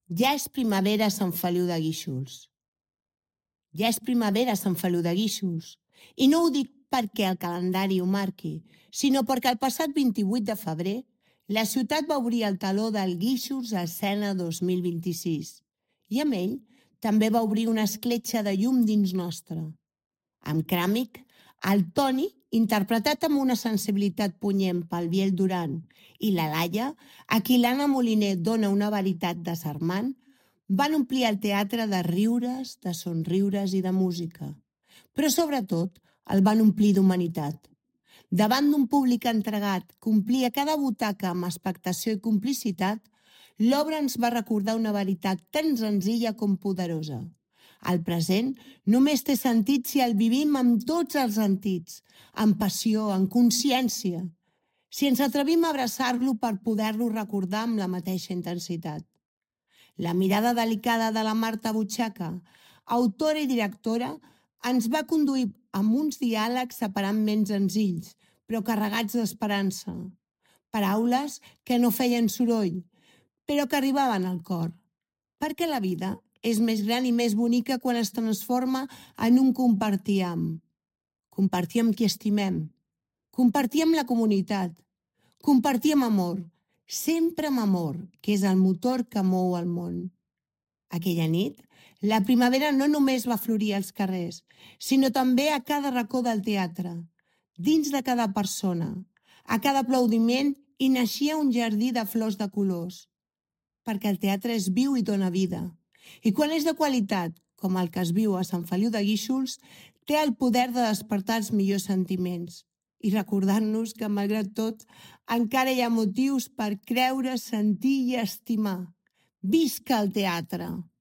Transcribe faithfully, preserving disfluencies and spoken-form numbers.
Ja és primavera a Sant Feliu de Guíxols. Ja és primavera a Sant Feliu de Guíxols. I no ho dic perquè el calendari ho marqui, sinó perquè el passat vint-i-vuit de febrer la ciutat va obrir el teló del Guíxols Escena dos mil vint-i-sis i amb ell també va obrir una escletxa de llum dins nostre. Amb Cràmic, el Toni, interpretat amb una sensibilitat punyent pel Biel Duran, i la Laia, a qui l'Anna Moliner dona una veritat desarmant, van omplir el teatre de riures, de somriures i de música. Però sobretot el van omplir d'humanitat. Davant d'un públic entregat que omplia cada butaca amb expectació i complicitat, l'obra ens va recordar una veritat tan senzilla com poderosa. El present només té sentit si el vivim amb tots els sentits, amb passió, amb consciència, si ens atrevim a abraçar-lo per poder-lo recordar amb la mateixa intensitat. La mirada delicada de la Marta Butxaca, autora i directora, ens va conduir amb uns diàlegs aparentment senzills, però carregats d'esperança. Paraules que no feien soroll, però que arribaven al cor. Perquè la vida és més gran i més bonica quan es transforma en un compartir amb. Compartir amb qui estimem. Compartir amb la comunitat. Compartir amb amor. Sempre amb amor, que és el motor que mou el món. Aquella nit, la primavera no només va florir als carrers, sinó també a cada racó del teatre, dins de cada persona. A cada aplaudiment hi naixia un jardí de flors de colors, perquè el teatre és viu i dona vida. I quan és de qualitat, com el que es viu a Sant Feliu de Guíxols, té el poder de despertar els millors sentiments i recordar-nos que, malgrat tot, encara hi ha motius per creure, sentir i estimar. Visca el teatre!